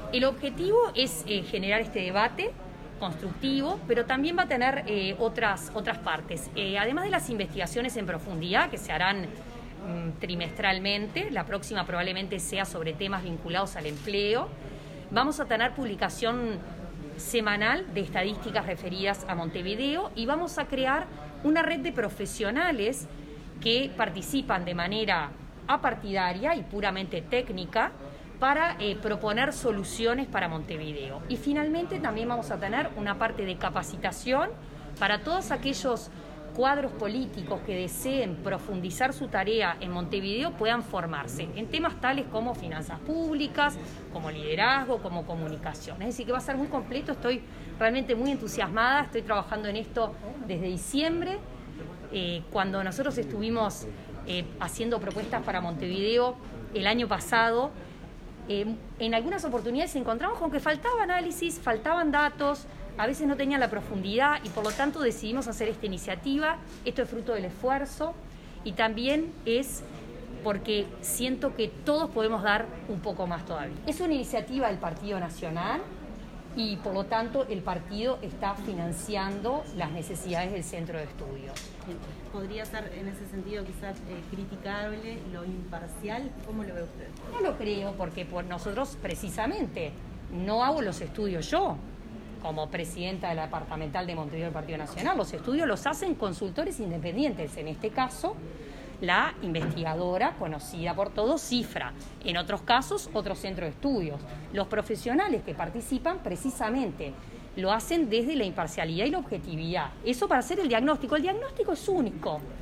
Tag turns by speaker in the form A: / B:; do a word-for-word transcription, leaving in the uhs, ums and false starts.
A: El objetivo es eh, generar este debate constructivo, pero también va a tener eh, otras, otras partes. Eh, además de las investigaciones en profundidad que se harán mm, trimestralmente, la próxima probablemente sea sobre temas vinculados al empleo, vamos a tener publicación semanal de estadísticas referidas a Montevideo y vamos a crear una red de profesionales que participan de manera apartidaria y puramente técnica para eh, proponer soluciones para Montevideo. Y finalmente también vamos a tener una parte de capacitación para todos aquellos cuadros políticos que deseen profundizar su tarea en Montevideo, puedan formarse en temas tales como finanzas públicas, como liderazgo, como comunicación. Es decir, que va a ser muy completo, estoy realmente muy entusiasmada, estoy trabajando en esto desde diciembre. Eh, cuando nosotros estuvimos eh, haciendo propuestas para Montevideo el año pasado, eh, en algunas oportunidades encontramos con que faltaba análisis, faltaban datos, a veces no tenían la profundidad y por lo tanto decidimos hacer esta iniciativa. Esto es fruto del esfuerzo y también es porque siento que todos podemos dar un poco más todavía. Es una iniciativa del Partido Nacional y por lo tanto el partido está financiando las necesidades del centro de estudios.
B: ¿Podría ser en ese sentido quizás eh, criticable lo imparcial? ¿Cómo lo ve usted?
A: No lo creo porque por nosotros precisamente no hago los estudios yo como presidenta de la departamental de Montevideo del Partido Nacional. Los estudios los hacen consultores independientes, en este caso la investigadora conocida por todos, Cifra, en otros casos otro centro de estudios. Los profesionales que participan precisamente lo hacen desde la imparcialidad y la objetividad. Eso para hacer el diagnóstico. El diagnóstico es único.